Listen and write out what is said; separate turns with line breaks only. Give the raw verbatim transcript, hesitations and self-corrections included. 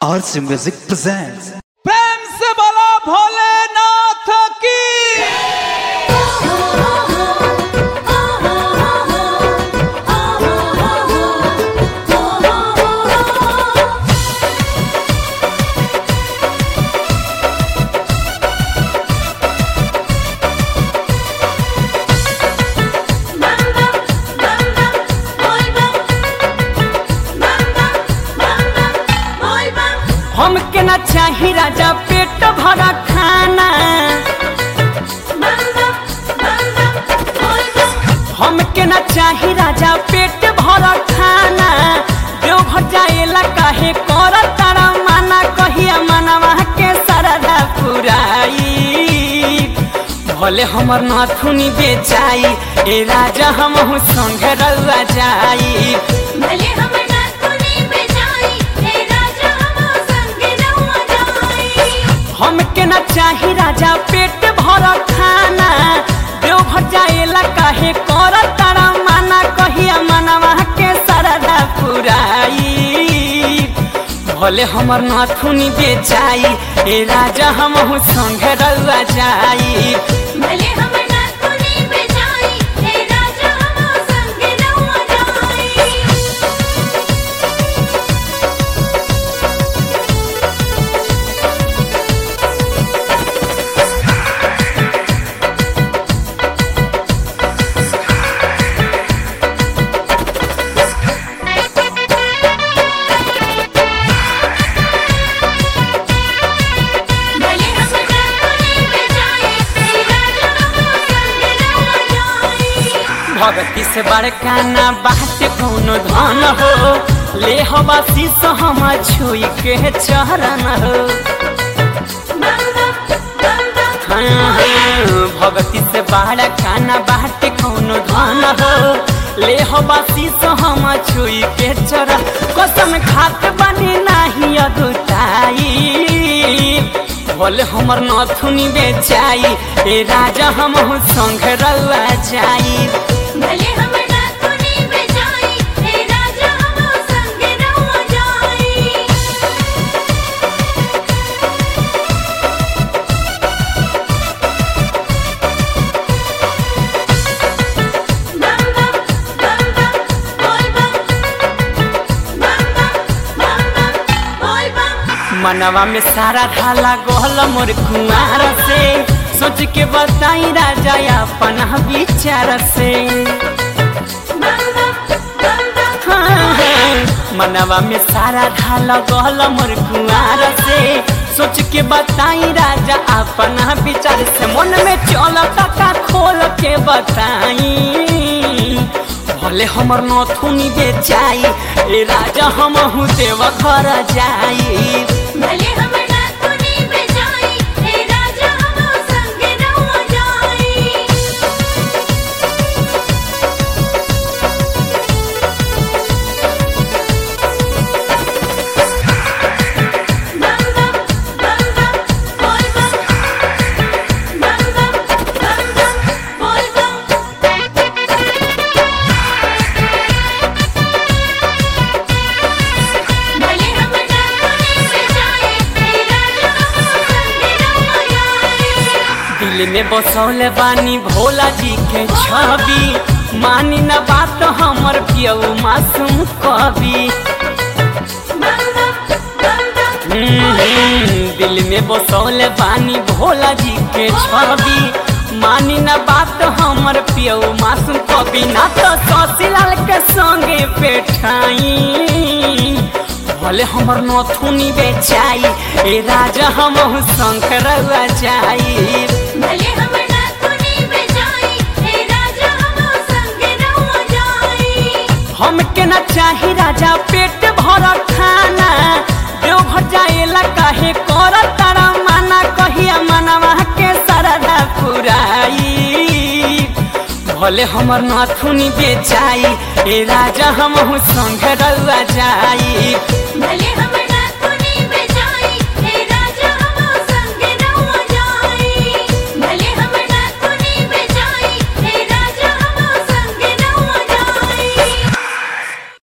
आरसी music presents.
प्रेम से बोलो भोलेनाथ की।
हमके ना चाही राजा पेट भरा खाना, हमके ना चाही राजा पेट भरा खाना। देवघर जाएला काहे कर तारा माना, कहिया मनवा के सरदा पुराई। भले हमर नाथुनी बेचाई ए राजा हमहु संग रउआ जाई।
भले हमर
हमके ना चाही राजा पेट भर खाना। देवघर जाएला काहे कर तारा माना, कहिया मनवा के सरदा पुराई। भले हमर नाथुनी बेचाई ए राजा हमहु संग रउआ जाई।
भले हमर नाथुनी बेचाई ए राजा हमहु संग रउआ जाई।
भगती से बड़का ना बात कौनो धन हो, ले हवा शीश हम छुई के चरण हो। हाँ हाँ भगती से बड़का ना बात कौनो धन हो, ले हवा शीश हम छुई के चरण। कसम खात बनी नाही अगुताई। भले हमर नाथुनी बेचाई ए राजा हमहु संग रउआ जाई।
भले हमर नाथुनी बेचाई ए राजा हमहु संग रउआ जाई। बम बम बम बम बोल बम, बम बम बम बम बोल बम।
मनवा में सारा ढाला गोहल मोर कुमार से, सोच के बताई राजा अपन विचार से। हाँ हाँ मनवा में सारा ढाला गोहल मोर कुमार से, सोच के बताई राजा अपन विचार से। मन में चलता का खोल के बताई। भले हमर नाथुनी बेचाई ए राजा हमहु देवघर जाई।
भले हमर नाथुनी बेचाई ए राजा हमहु संग रउआ जाई। बम बम बम बम बोल बम, बम बम बम बम बोल बम। भले हमर नाथुनी बेचाई ए राजा हमहु संग रउआ जाई।
दिल में बसौले बानी भोला जी के छवि, मानी न बात हमर पियऊ मासूम कवि। हम्म, दिल में बसौले बानी भोला जी के छवि, मानी न बात हमर पियऊ मासूम कवि। ना तो शशिलाल के संगे पेठाई। भले हमर नाथुनी बेचाई ए राजा हमहु संग रउआ जाई।
भले हमर नाथुनी बेचाई ए राजा हमहु संग रउआ जाई।
हमके ना चाही राजा पेट भर खाना। देवघर जाएला काहे कर तारा माना, कहिया मनवा के सरदा पुराई। भले हमर नाथुनी बेचाई ए राजा हमहु संग रउआ जाई।
भले